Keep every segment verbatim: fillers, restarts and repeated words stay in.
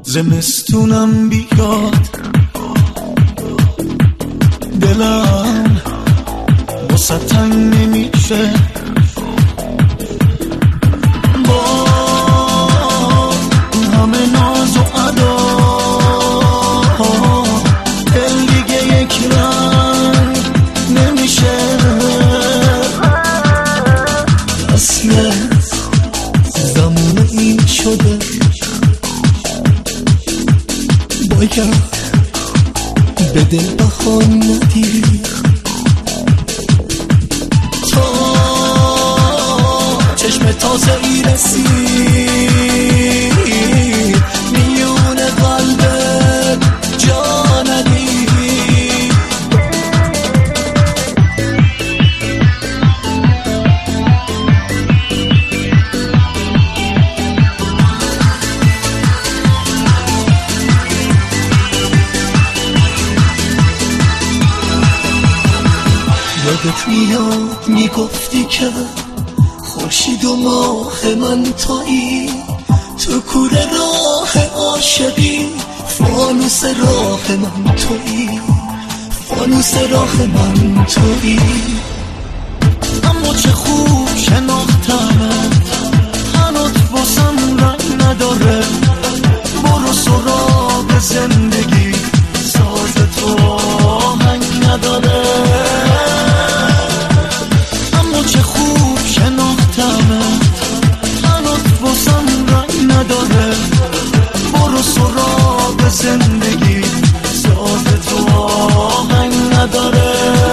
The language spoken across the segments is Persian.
زمستونم بیاد دلم واسه تنگ نمیشه با همه ناز و ادا دل دیگه یک رنگ نمیشه اصل زمان این شده باید به دل بها ندی تا چشم تازه ای رسید میون قلبت جا ندی یادت میاد میگفتی که خورشید و ماه من تویی تو کوره راه عاشقی فانوس راه من تویی فانوس راه من تویی اما چه خوب شناختمت هنوز واسم رنگ نداره برو سراغ زندگی ساز تو آهنگ نداره اما چه خوب شناختمت هنوز واسم رنگ نداره برو سراغ زندگی ساز تو آهنگ نداره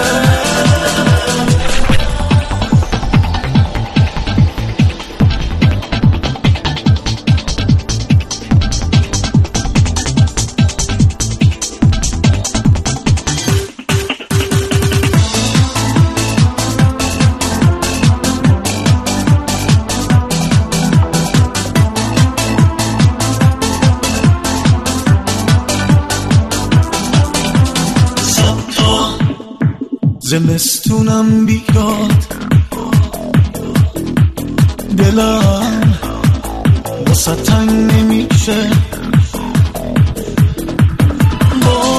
زمستونم بیاد دلم واسه تنگ نمیشه با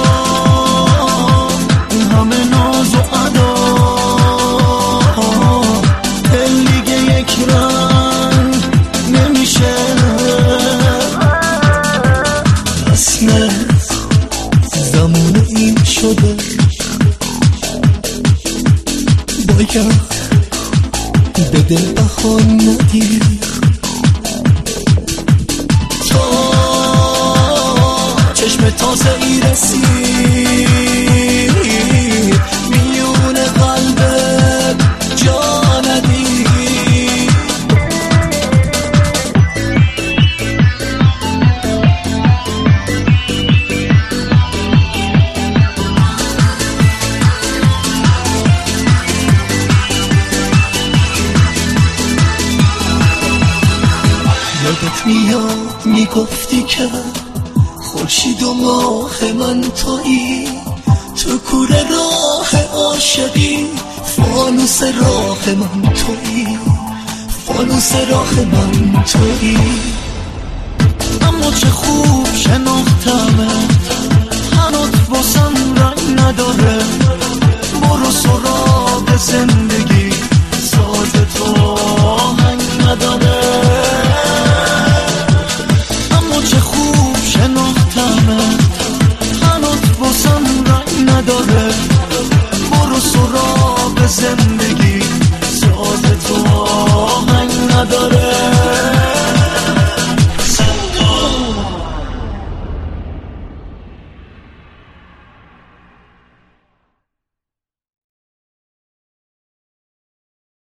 همه ناز و ادا دل دیگه یک رنگ نمیشه اصل زمان این شده باید به دل بها ندی تا چشم تازه ای رسید میون قلبت جا ندی یادت میاد میگفتی که خورشید و ماه من تویی تو کوره راه عاشقی فانوس راه من تویی فانوس راه من تویی اما چه خوب شناختمت هنوز واسم رنگ نداره برو سراغ زندگی ساز تو آهنگ نداره اما چه خوب شناختمت هنوز واسم رنگ نداره برو سراغ زندگی ساز تو آهنگ نداره